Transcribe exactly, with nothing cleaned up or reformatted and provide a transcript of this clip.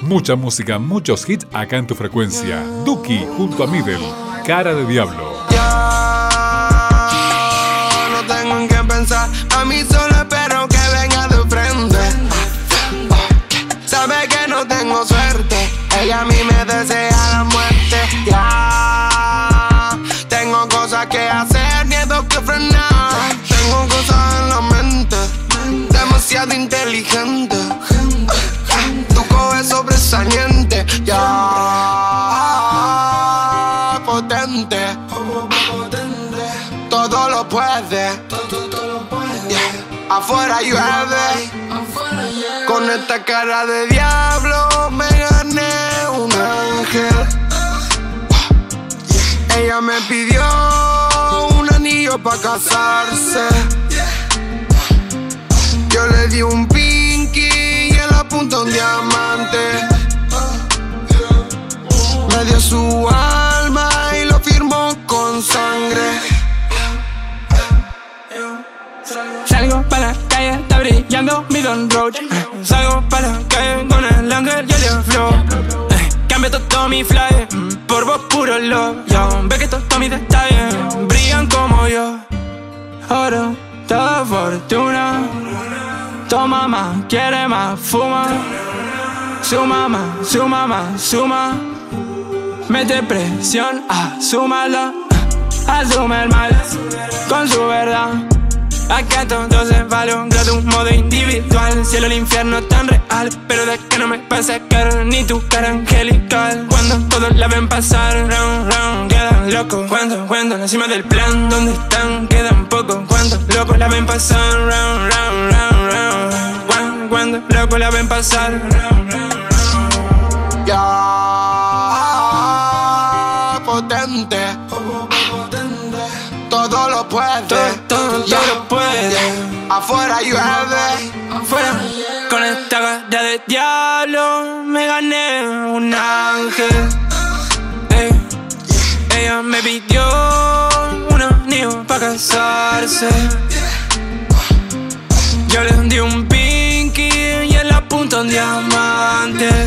Mucha música, muchos hits acá en tu frecuencia. Duki junto a Middle, Cara de Diablo. Ya no tengo en qué pensar, a mí solo espero que venga de frente. Sabe que no tengo suerte, ella a mí me desea la muerte. Ya tengo cosas que hacer, miedo que frenar. Tengo cosas en la mente, demasiado inteligente. Tu coge sobresaliente, ya potente. Todo lo puede, yeah. Afuera llueve. Con esta cara de diablo me gané un ángel. Ella me pidió un anillo pa' casarse. Yo le di un pinky y él apuntó un diamante. Me dio su alma y lo firmó con sangre. Salgo pa' la calle, está brillando mi Don Roach. Salgo pa' la calle con el ángel y el flow. eh, Cambio todo mi fly por vos puro love. Yo, ve que todos mis detalles brillan como yo. Oro, toda fortuna. Tu mamá quiere más, fuma. Su mamá, su mamá, suma. Mete presión, asúmala. Asume el mal con su verdad. Acá todo se vale un grado, un modo individual. Cielo, el infierno tan real, pero de que no me va a sacar ni tu cara angelical. Cuando todos la ven pasar, round, round, quedan locos. Cuando, cuando, encima del plan, ¿dónde están? Quedan pocos. Cuando locos la ven pasar, round, round, round, round. Cuando, cuando locos la ven pasar, round, round, round. Ya potente. Todo lo puede, todo, todo, yeah. todo lo puede. Yeah. Afuera llueve. Afuera, con esta cara de diablo me gané un ángel. Ey, ella me pidió un anillo pa' casarse. Yo le di un pinky y él apuntó un diamante.